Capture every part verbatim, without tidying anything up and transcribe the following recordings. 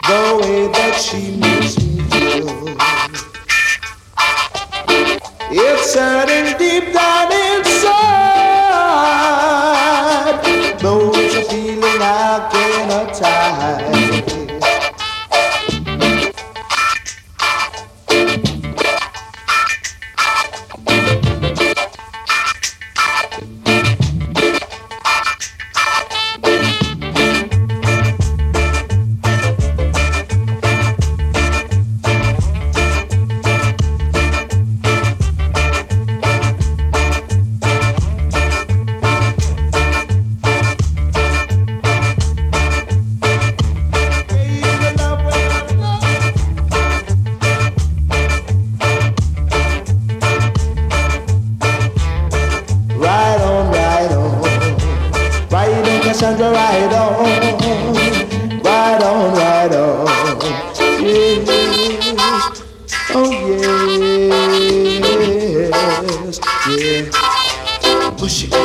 the way that she makes me feel. It's hurting deep down inside, though it's a feeling I cannot hide. Cassandra, ride on, ride on, ride on, yeah. Oh yes, yeah, push it.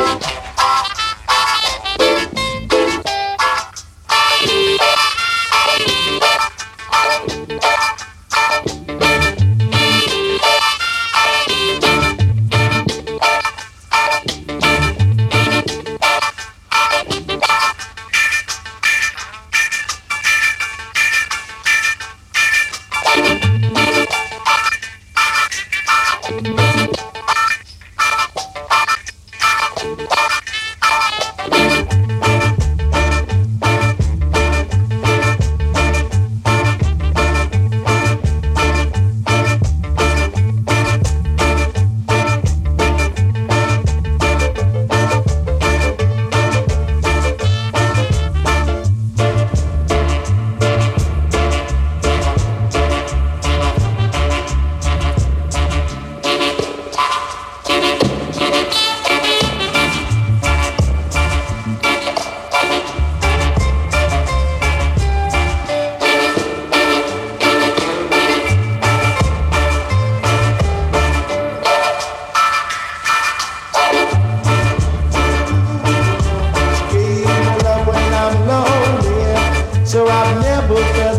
So I've never felt